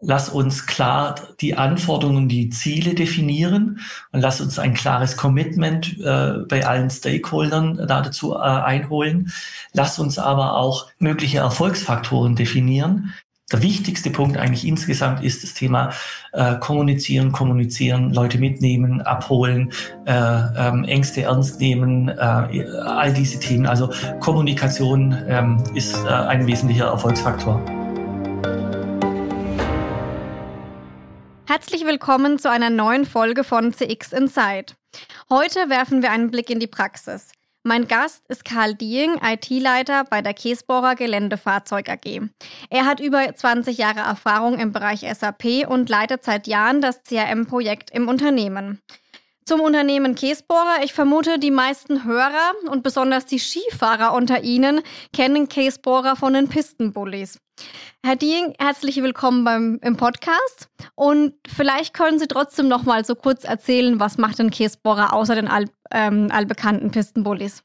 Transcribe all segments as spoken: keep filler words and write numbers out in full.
lass uns klar die Anforderungen, die Ziele definieren und lass uns ein klares Commitment äh, bei allen Stakeholdern dazu äh, einholen. Lass uns aber auch mögliche Erfolgsfaktoren definieren. Der wichtigste Punkt eigentlich insgesamt ist das Thema äh, kommunizieren, kommunizieren, Leute mitnehmen, abholen, äh, ähm, Ängste ernst nehmen, äh, all diese Themen. Also Kommunikation ähm, ist äh, ein wesentlicher Erfolgsfaktor. Herzlich willkommen zu einer neuen Folge von C X Inside. Heute werfen wir einen Blick in die Praxis. Mein Gast ist Karl Dieng, I T-Leiter bei der Kässbohrer Geländefahrzeug A G. Er hat über zwanzig Jahre Erfahrung im Bereich S A P und leitet seit Jahren das C R M-Projekt im Unternehmen. Zum Unternehmen Kässbohrer. Ich vermute, die meisten Hörer und besonders die Skifahrer unter Ihnen kennen Kässbohrer von den Pistenbullis. Herr Dieng, herzlich willkommen beim, im Podcast. Und vielleicht können Sie trotzdem noch mal so kurz erzählen, was macht denn Kässbohrer außer den all, ähm, allbekannten Pistenbullis?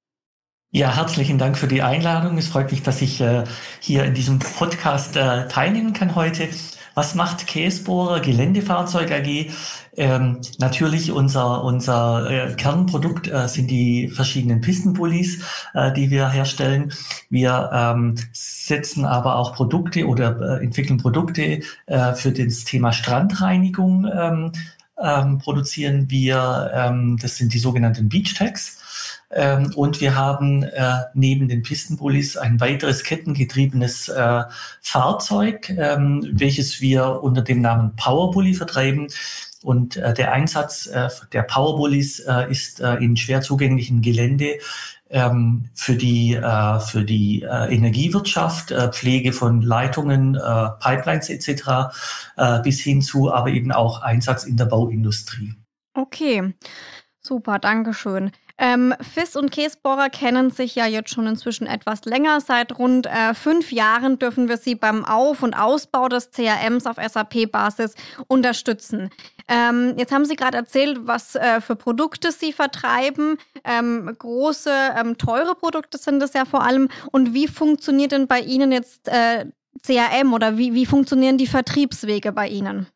Ja, herzlichen Dank für die Einladung. Es freut mich, dass ich äh, hier in diesem Podcast äh, teilnehmen kann heute. Was macht Kässbohrer Geländefahrzeug A G? Ähm, natürlich unser unser äh, Kernprodukt äh, sind die verschiedenen Pistenbullis, äh, die wir herstellen. Wir ähm, setzen aber auch Produkte oder äh, entwickeln Produkte äh, für das Thema Strandreinigung. Ähm, ähm, produzieren wir, ähm, das sind die sogenannten Beach Tags. Ähm, und wir haben äh, neben den Pistenbullis ein weiteres kettengetriebenes äh, Fahrzeug, ähm, welches wir unter dem Namen Powerbully vertreiben. Und äh, der Einsatz äh, der Powerbullis äh, ist äh, in schwer zugänglichen Gelände ähm, für die äh, für die äh, Energiewirtschaft, äh, Pflege von Leitungen, äh, Pipelines et cetera äh, bis hin zu aber eben auch Einsatz in der Bauindustrie. Okay, super, danke schön. Ähm, F I S und Kässbohrer kennen sich ja jetzt schon inzwischen etwas länger. Seit rund äh, fünf Jahren dürfen wir sie beim Auf- und Ausbau des C R Ms auf S A P-Basis unterstützen. Ähm, jetzt haben Sie gerade erzählt, was äh, für Produkte Sie vertreiben. Ähm, große, ähm, teure Produkte sind das ja vor allem. Und wie funktioniert denn bei Ihnen jetzt äh, C R M oder wie, wie funktionieren die Vertriebswege bei Ihnen?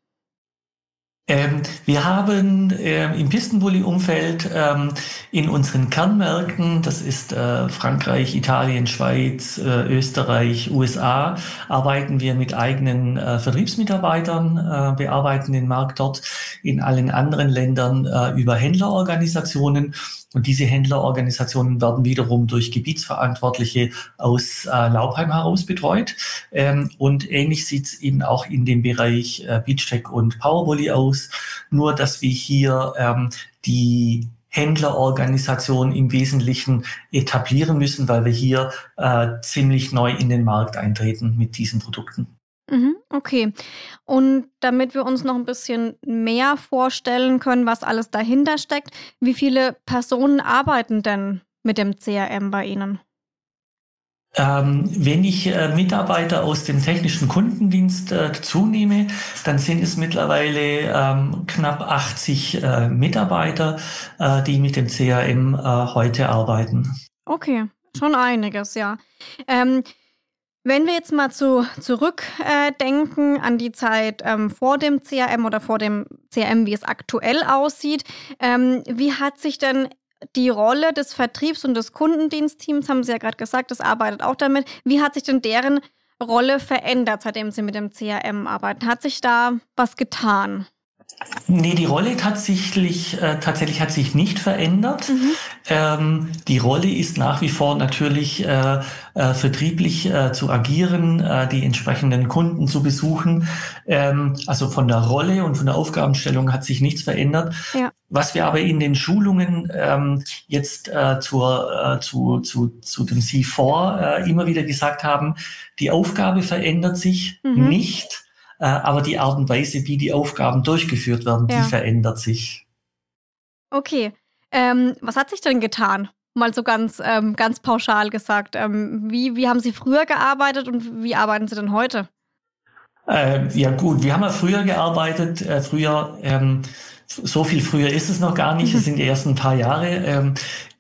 Ähm, wir haben äh, im Pistenbully-Umfeld ähm, in unseren Kernmärkten, das ist äh, Frankreich, Italien, Schweiz, äh, Österreich, U S A, arbeiten wir mit eigenen äh, Vertriebsmitarbeitern, äh, bearbeiten den Markt dort. In allen anderen Ländern äh, über Händlerorganisationen. Und diese Händlerorganisationen werden wiederum durch Gebietsverantwortliche aus äh, Laubheim heraus betreut. Ähm, und ähnlich sieht es eben auch in dem Bereich äh, Beachtech und Powerbully aus. Nur, dass wir hier ähm, die Händlerorganisation im Wesentlichen etablieren müssen, weil wir hier äh, ziemlich neu in den Markt eintreten mit diesen Produkten. Mhm, okay. Und damit wir uns noch ein bisschen mehr vorstellen können, was alles dahinter steckt, wie viele Personen arbeiten denn mit dem C R M bei Ihnen? Ähm, wenn ich äh, Mitarbeiter aus dem technischen Kundendienst äh, zunehme, dann sind es mittlerweile ähm, knapp achtzig äh, Mitarbeiter, äh, die mit dem C R M äh, heute arbeiten. Okay, schon einiges, ja. Ähm, Wenn wir jetzt mal zu, zurückdenken äh, an die Zeit ähm, vor dem C R M oder vor dem C R M, wie es aktuell aussieht, ähm, wie hat sich denn die Rolle des Vertriebs- und des Kundendienstteams, haben Sie ja gerade gesagt, das arbeitet auch damit, wie hat sich denn deren Rolle verändert, seitdem Sie mit dem C R M arbeiten? Hat sich da was getan? Nee, die Rolle tatsächlich, äh, tatsächlich hat sich nicht verändert. Mhm. Ähm, die Rolle ist nach wie vor natürlich äh, äh, vertrieblich äh, zu agieren, äh, die entsprechenden Kunden zu besuchen. Ähm, also von der Rolle und von der Aufgabenstellung hat sich nichts verändert. Ja. Was wir aber in den Schulungen ähm, jetzt äh, zur, äh, zu, zu, zu dem C vier äh, immer wieder gesagt haben, die Aufgabe verändert sich Mhm. nicht. Äh, aber die Art und Weise, wie die Aufgaben durchgeführt werden, Ja. die verändert sich. Okay. Ähm, was hat sich denn getan? Mal so ganz, ähm, ganz pauschal gesagt. Ähm, wie, wie haben Sie früher gearbeitet und wie arbeiten Sie denn heute? Äh, ja gut, wir haben ja früher gearbeitet. Äh, früher, ähm, so viel früher ist es noch gar nicht. Es sind erst ein paar Jahre. Ähm,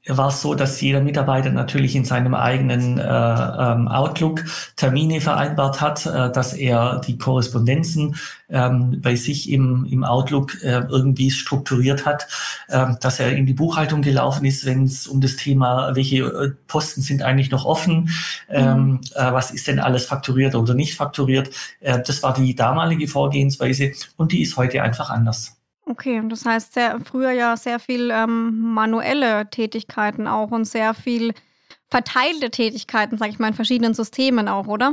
war es so, dass jeder Mitarbeiter natürlich in seinem eigenen äh, ähm, Outlook Termine vereinbart hat, äh, dass er die Korrespondenzen ähm, bei sich im, im Outlook äh, irgendwie strukturiert hat, äh, dass er in die Buchhaltung gelaufen ist, wenn es um das Thema, welche äh, Posten sind eigentlich noch offen, ähm, mhm. äh, was ist denn alles fakturiert oder nicht fakturiert. Äh, das war die damalige Vorgehensweise und die ist heute einfach anders. Okay, das heißt sehr, früher ja sehr viel ähm, manuelle Tätigkeiten auch und sehr viel verteilte Tätigkeiten, sage ich mal, in verschiedenen Systemen auch, oder?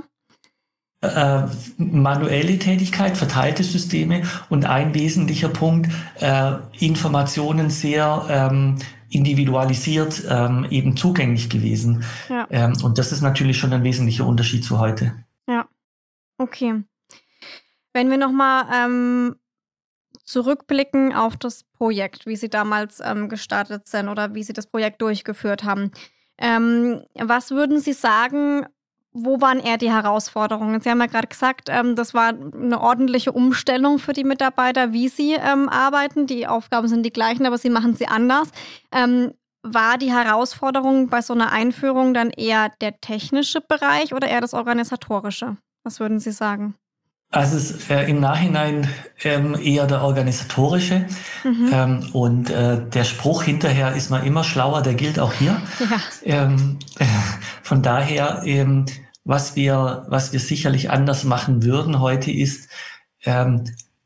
Äh, manuelle Tätigkeit, verteilte Systeme und ein wesentlicher Punkt, äh, Informationen sehr ähm, individualisiert ähm, eben zugänglich gewesen. Ja. Ähm, und das ist natürlich schon ein wesentlicher Unterschied zu heute. Ja, okay. Wenn wir nochmal ähm zurückblicken auf das Projekt, wie Sie damals ähm, gestartet sind oder wie Sie das Projekt durchgeführt haben. Ähm, was würden Sie sagen, wo waren eher die Herausforderungen? Sie haben ja gerade gesagt, ähm, das war eine ordentliche Umstellung für die Mitarbeiter, wie sie ähm, arbeiten. Die Aufgaben sind die gleichen, aber sie machen sie anders. Ähm, war die Herausforderung bei so einer Einführung dann eher der technische Bereich oder eher das organisatorische? Was würden Sie sagen? Also es ist äh, im Nachhinein ähm, eher der organisatorische mhm. ähm, und äh, der Spruch hinterher ist man immer schlauer, der gilt auch hier. Ja. Ähm, äh, von daher, ähm, was wir was wir sicherlich anders machen würden heute ist, ähm,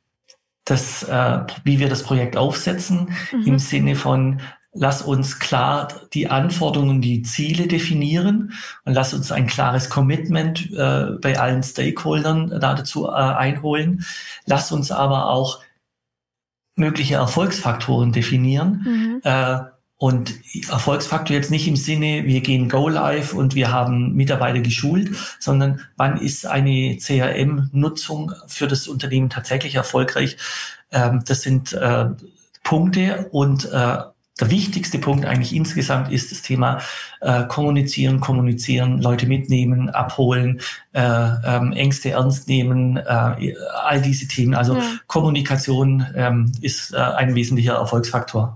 das, äh, wie wir das Projekt aufsetzen, mhm. im Sinne von lass uns klar die Anforderungen, die Ziele definieren und lass uns ein klares Commitment äh, bei allen Stakeholdern dazu äh, einholen. Lass uns aber auch mögliche Erfolgsfaktoren definieren. Mhm. Äh, und Erfolgsfaktor jetzt nicht im Sinne, wir gehen Go Live und wir haben Mitarbeiter geschult, sondern wann ist eine C R M-Nutzung für das Unternehmen tatsächlich erfolgreich? Ähm, das sind äh, Punkte und äh, der wichtigste Punkt eigentlich insgesamt ist das Thema äh, kommunizieren, kommunizieren, Leute mitnehmen, abholen, äh, ähm, Ängste ernst nehmen, äh, all diese Themen. Also ja. Kommunikation ähm, ist äh, ein wesentlicher Erfolgsfaktor.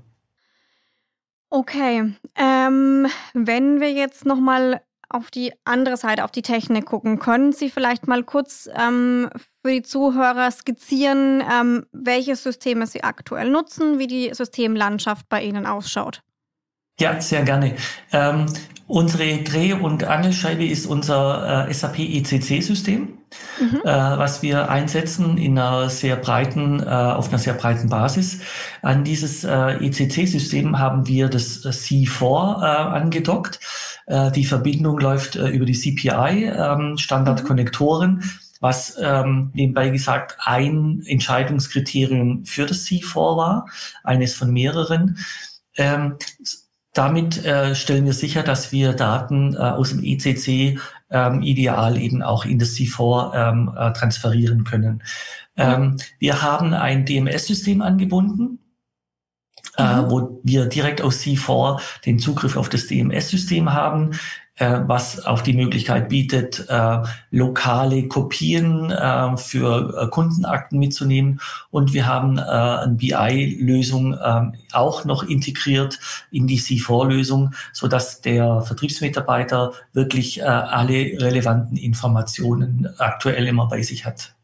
Okay, ähm, wenn wir jetzt nochmal auf die andere Seite, auf die Technik gucken, können Sie vielleicht mal kurz ähm, für die Zuhörer skizzieren, ähm, welche Systeme Sie aktuell nutzen, wie die Systemlandschaft bei Ihnen ausschaut? Ja, sehr gerne. Ähm, unsere Dreh- und Angelscheibe ist unser äh, S A P E C C-System, mhm. äh, was wir einsetzen in einer sehr breiten, äh, auf einer sehr breiten Basis. An dieses äh, E C C-System haben wir das äh, C vier äh, angedockt. Äh, die Verbindung läuft äh, über die C P I, ähm, Standardkonnektoren, mhm. was ähm, nebenbei gesagt ein Entscheidungskriterium für das C vier war, eines von mehreren. Ähm, Damit äh, stellen wir sicher, dass wir Daten äh, aus dem E C C ähm, ideal eben auch in das C vier ähm, äh, transferieren können. Ähm, wir haben ein D M S-System angebunden, mhm. äh, wo wir direkt aus C vier den Zugriff auf das D M S-System haben, äh, was auch die Möglichkeit bietet, äh, lokale Kopien äh, für äh, Kundenakten mitzunehmen. Und wir haben äh, eine B I-Lösung äh, auch noch integriert in die C vier-Lösung, so dass der Vertriebsmitarbeiter wirklich äh, alle relevanten Informationen aktuell immer bei sich hat.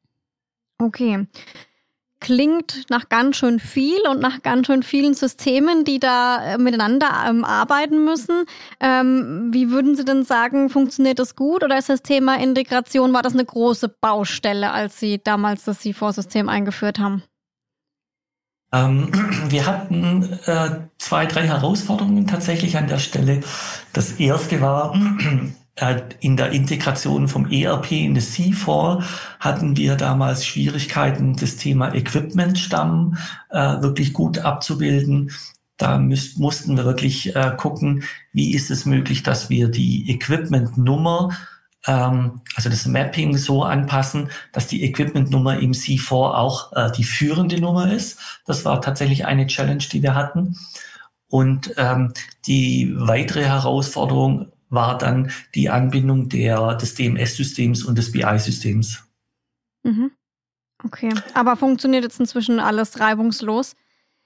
Okay. Klingt nach ganz schön viel und nach ganz schön vielen Systemen, die da äh, miteinander ähm, arbeiten müssen. Ähm, wie würden Sie denn sagen, funktioniert das gut oder ist das Thema Integration, war das eine große Baustelle, als Sie damals das C vier-System eingeführt haben? Ähm, wir hatten äh, zwei, drei Herausforderungen tatsächlich an der Stelle. Das erste war, in der Integration vom E R P in das C vier hatten wir damals Schwierigkeiten, das Thema Equipmentstamm äh, wirklich gut abzubilden. Da müß, mussten wir wirklich äh, gucken, wie ist es möglich, dass wir die Equipmentnummer, ähm, also das Mapping so anpassen, dass die Equipmentnummer im C vier auch äh, die führende Nummer ist. Das war tatsächlich eine Challenge, die wir hatten. Und ähm, die weitere Herausforderung war dann die Anbindung der, des D M S-Systems und des B I-Systems. Mhm. Okay, aber funktioniert jetzt inzwischen alles reibungslos?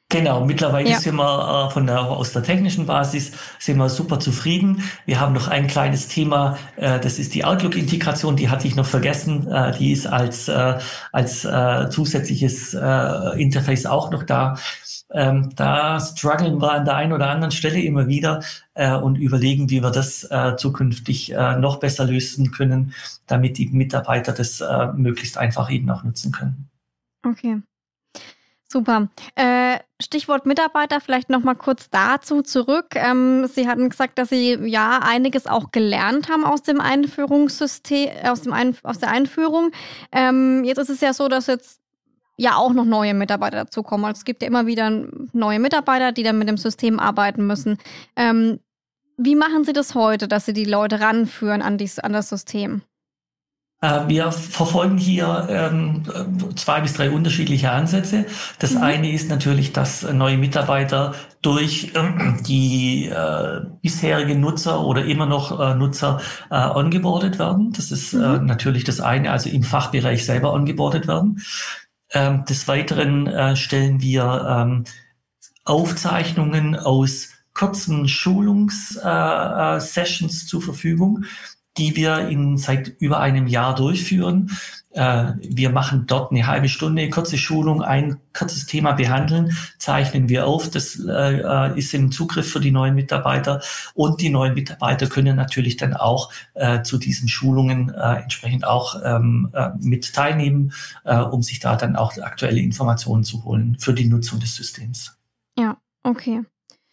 Genau, mittlerweile Ja. sind wir äh, von der, aus der technischen Basis sind wir super zufrieden. Wir haben noch ein kleines Thema, äh, das ist die Outlook-Integration, die hatte ich noch vergessen. Äh, die ist als, äh, als äh, zusätzliches äh, Interface auch noch da. Ähm, da strugglen wir an der einen oder anderen Stelle immer wieder äh, und überlegen, wie wir das äh, zukünftig äh, noch besser lösen können, damit die Mitarbeiter das äh, möglichst einfach eben auch nutzen können. Okay. Super. Äh, Stichwort Mitarbeiter, vielleicht noch mal kurz dazu zurück. Ähm, Sie hatten gesagt, dass Sie ja einiges auch gelernt haben aus dem Einführungssystem, aus dem Ein- aus der Einführung. Ähm, jetzt ist es ja so, dass jetzt ja auch noch neue Mitarbeiter dazukommen. Also es gibt ja immer wieder neue Mitarbeiter, die dann mit dem System arbeiten müssen. Ähm, wie machen Sie das heute, dass Sie die Leute ranführen an, dies, an das System? Wir verfolgen hier ähm, zwei bis drei unterschiedliche Ansätze. Das mhm. eine ist natürlich, dass neue Mitarbeiter durch ähm, die äh, bisherigen Nutzer oder immer noch äh, Nutzer äh, ongeboardet werden. Das ist mhm. äh, natürlich das eine, also im Fachbereich selber ongeboardet werden. Ähm, des Weiteren äh, stellen wir ähm, Aufzeichnungen aus kurzen Schulungssessions äh, zur Verfügung, die wir in seit über einem Jahr durchführen. Äh, wir machen dort eine halbe Stunde, kurze Schulung, ein kurzes Thema behandeln, zeichnen wir auf. Das äh, ist im Zugriff für die neuen Mitarbeiter. Und die neuen Mitarbeiter können natürlich dann auch äh, zu diesen Schulungen äh, entsprechend auch ähm, äh, mit teilnehmen, äh, um sich da dann auch aktuelle Informationen zu holen für die Nutzung des Systems. Ja, okay.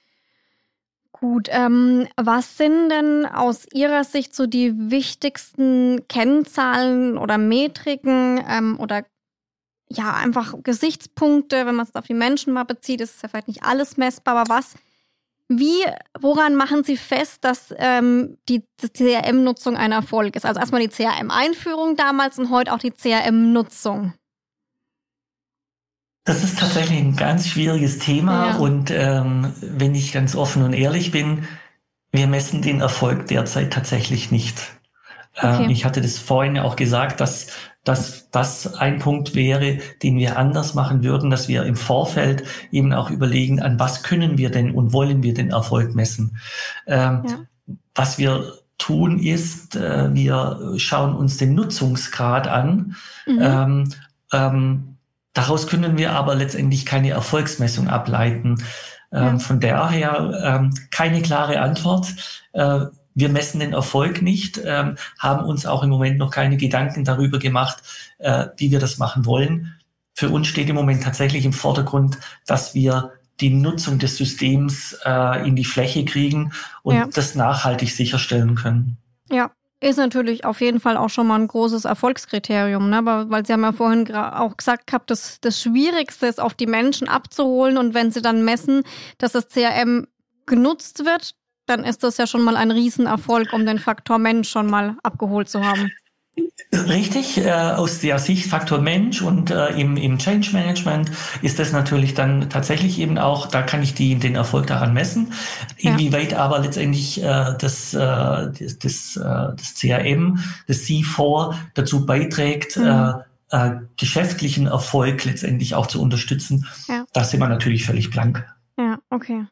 Gut, ähm, was sind denn aus Ihrer Sicht so die wichtigsten Kennzahlen oder Metriken ähm, oder ja einfach Gesichtspunkte, wenn man es auf die Menschen mal bezieht, ist es ja vielleicht nicht alles messbar, aber was, wie, woran machen Sie fest, dass ähm, die, die C R M-Nutzung ein Erfolg ist? Also erstmal die C R M-Einführung damals und heute auch die C R M-Nutzung. Das ist tatsächlich ein ganz schwieriges Thema ja. und ähm, wenn ich ganz offen und ehrlich bin, wir messen den Erfolg derzeit tatsächlich nicht. Okay. Ähm, ich hatte das vorhin auch gesagt, dass, dass das ein Punkt wäre, den wir anders machen würden, dass wir im Vorfeld eben auch überlegen, an was können wir denn und wollen wir den Erfolg messen. Ähm, ja. Was wir tun ist, äh, wir schauen uns den Nutzungsgrad an. Mhm. Ähm, ähm, Daraus können wir aber letztendlich keine Erfolgsmessung ableiten. Ja. Ähm, von daher ähm, keine klare Antwort. Äh, wir messen den Erfolg nicht, ähm, haben uns auch im Moment noch keine Gedanken darüber gemacht, äh, wie wir das machen wollen. Für uns steht im Moment tatsächlich im Vordergrund, dass wir die Nutzung des Systems äh, in die Fläche kriegen und ja. das nachhaltig sicherstellen können. Ja. Ist natürlich auf jeden Fall auch schon mal ein großes Erfolgskriterium, ne? Aber, weil Sie haben ja vorhin auch gesagt gehabt, das, das Schwierigste ist, auf die Menschen abzuholen. Und wenn Sie dann messen, dass das C R M genutzt wird, dann ist das ja schon mal ein Riesenerfolg, um den Faktor Mensch schon mal abgeholt zu haben. Richtig, äh, aus der Sicht Faktor Mensch und äh, im, im Change Management ist das natürlich dann tatsächlich eben auch, da kann ich die, den Erfolg daran messen. Inwieweit ja. aber letztendlich äh, das, äh, das, das, äh, das C R M, das C vier dazu beiträgt, mhm. äh, äh, geschäftlichen Erfolg letztendlich auch zu unterstützen, ja. da sind wir natürlich völlig blank. Ja, okay.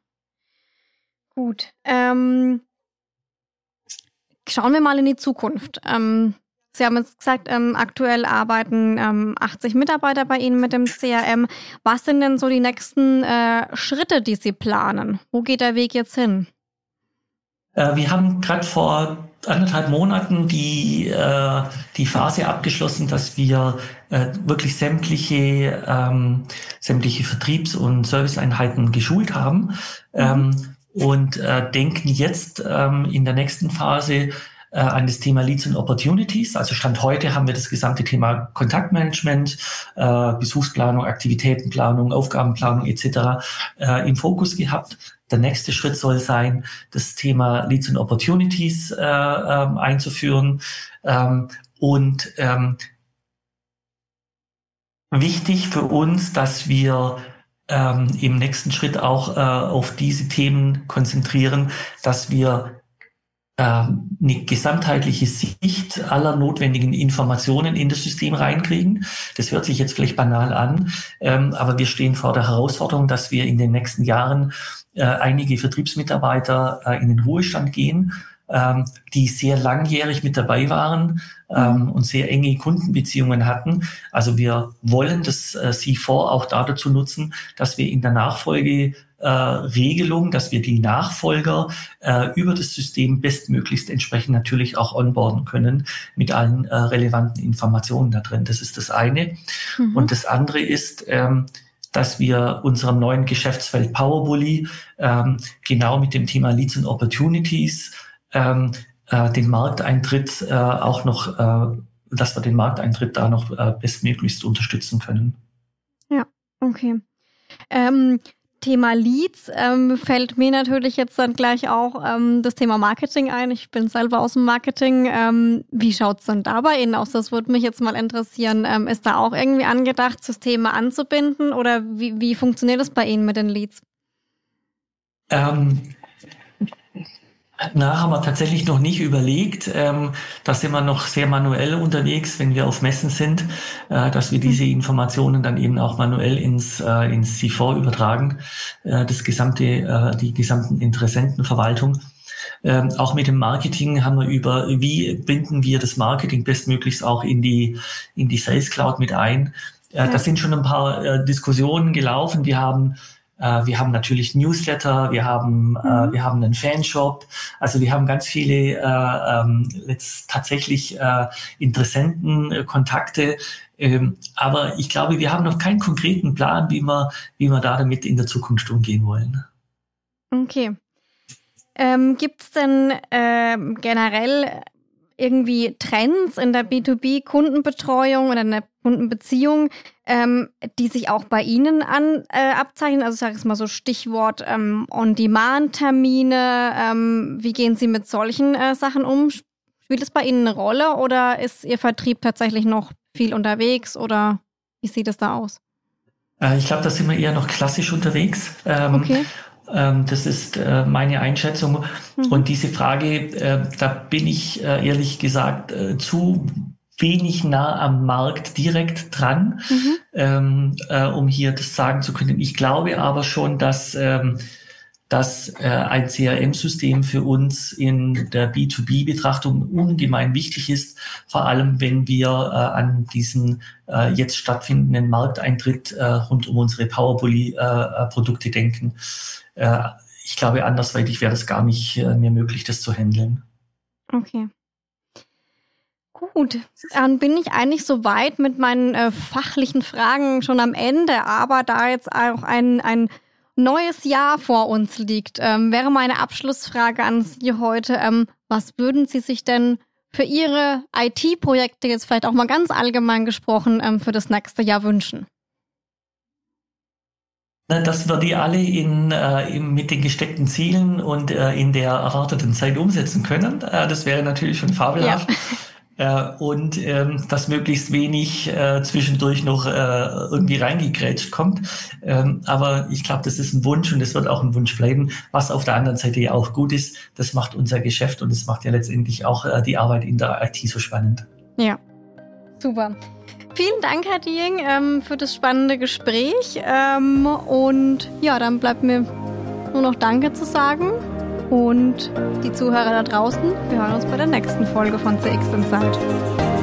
Gut. Ähm, schauen wir mal in die Zukunft. Ähm, Sie haben jetzt gesagt, ähm, aktuell arbeiten ähm, achtzig Mitarbeiter bei Ihnen mit dem C R M. Was sind denn so die nächsten äh, Schritte, die Sie planen? Wo geht der Weg jetzt hin? Äh, wir haben gerade vor anderthalb Monaten die, äh, die Phase abgeschlossen, dass wir äh, wirklich sämtliche, ähm, sämtliche Vertriebs- und Serviceeinheiten geschult haben mhm. ähm, und äh, denken jetzt ähm, in der nächsten Phase an das Thema Leads und Opportunities. Also Stand heute haben wir das gesamte Thema Kontaktmanagement, äh, Besuchsplanung, Aktivitätenplanung, Aufgabenplanung et cetera äh, im Fokus gehabt. Der nächste Schritt soll sein, das Thema Leads und Opportunities äh, ähm, einzuführen. Ähm, und ähm, wichtig für uns, dass wir ähm, im nächsten Schritt auch äh, auf diese Themen konzentrieren, dass wir eine gesamtheitliche Sicht aller notwendigen Informationen in das System reinkriegen. Das hört sich jetzt vielleicht banal an, ähm, aber wir stehen vor der Herausforderung, dass wir in den nächsten Jahren äh, einige Vertriebsmitarbeiter äh, in den Ruhestand gehen, ähm, die sehr langjährig mit dabei waren ähm, und sehr enge Kundenbeziehungen hatten. Also wir wollen das äh, C vier auch da dazu nutzen, dass wir in der Nachfolge Äh, Regelung, dass wir die Nachfolger äh, über das System bestmöglichst entsprechend natürlich auch onboarden können mit allen äh, relevanten Informationen da drin. Das ist das eine. Mhm. Und das andere ist, ähm, dass wir unserem neuen Geschäftsfeld Powerbully ähm, genau mit dem Thema Leads and Opportunities ähm, äh, den Markteintritt äh, auch noch, äh, dass wir den Markteintritt da noch äh, bestmöglichst unterstützen können. Ja, okay. Ähm, Thema Leads ähm, fällt mir natürlich jetzt dann gleich auch ähm, das Thema Marketing ein. Ich bin selber aus dem Marketing. Ähm, wie schaut es denn da bei Ihnen aus? Das würde mich jetzt mal interessieren. Ähm, ist da auch irgendwie angedacht, Systeme anzubinden oder wie, wie funktioniert das bei Ihnen mit den Leads? Ähm, na, haben wir tatsächlich noch nicht überlegt. Ähm, da sind wir noch sehr manuell unterwegs, wenn wir auf Messen sind, äh, dass wir diese Informationen dann eben auch manuell ins, äh, ins C vier übertragen, äh, das gesamte, äh, die gesamten Interessentenverwaltung. Ähm, auch mit dem Marketing haben wir über, wie binden wir das Marketing bestmöglichst auch in die, in die Sales Cloud mit ein. Äh, ja. Da sind schon ein paar äh, Diskussionen gelaufen. Wir haben Uh, wir haben natürlich Newsletter, wir haben mhm. uh, wir haben einen Fanshop, also wir haben ganz viele uh, um, jetzt tatsächlich uh, Interessenten, uh, Kontakte, um, aber ich glaube, wir haben noch keinen konkreten Plan, wie wir wie wir da damit in der Zukunft umgehen wollen. Okay. Ähm, gibt's denn äh, generell irgendwie Trends in der B zwei B-Kundenbetreuung oder in der Kundenbeziehung, ähm, die sich auch bei Ihnen an, äh, abzeichnen? Also sage ich mal so Stichwort ähm, On-Demand-Termine. Ähm, wie gehen Sie mit solchen äh, Sachen um? Spielt es bei Ihnen eine Rolle oder ist Ihr Vertrieb tatsächlich noch viel unterwegs oder wie sieht es da aus? Äh, ich glaube, da sind wir eher noch klassisch unterwegs. Ähm, okay. Das ist äh, meine Einschätzung. Mhm. Und diese Frage, äh, da bin ich äh, ehrlich gesagt äh, zu wenig nah am Markt direkt dran, mhm. ähm, äh, um hier das sagen zu können. Ich glaube aber schon, dass, ähm, dass äh, ein C R M-System für uns in der B zwei B-Betrachtung ungemein wichtig ist, vor allem wenn wir äh, an diesen äh, jetzt stattfindenden Markteintritt äh, rund um unsere Powerbully-Produkte äh, denken. Äh, ich glaube, andersweitig wäre das gar nicht äh, mehr möglich, das zu handeln. Okay. Gut, dann bin ich eigentlich soweit mit meinen äh, fachlichen Fragen schon am Ende, aber da jetzt auch ein, ein neues Jahr vor uns liegt, ähm, wäre meine Abschlussfrage an Sie heute, ähm, was würden Sie sich denn für Ihre I T-Projekte jetzt vielleicht auch mal ganz allgemein gesprochen ähm, für das nächste Jahr wünschen? Dass wir die alle in, äh, mit den gesteckten Zielen und äh, in der erwarteten Zeit umsetzen können. Äh, das wäre natürlich schon fabelhaft. Ja. Äh, und ähm, dass möglichst wenig äh, zwischendurch noch äh, irgendwie reingegrätscht kommt. Ähm, aber ich glaube, das ist ein Wunsch und es wird auch ein Wunsch bleiben, was auf der anderen Seite ja auch gut ist. Das macht unser Geschäft und das macht ja letztendlich auch äh, die Arbeit in der I T so spannend. Ja, super. Vielen Dank, Herr Dieing, ähm, für das spannende Gespräch. Ähm, und ja, dann bleibt mir nur noch Danke zu sagen. Und die Zuhörer da draußen, wir hören uns bei der nächsten Folge von C X Inside.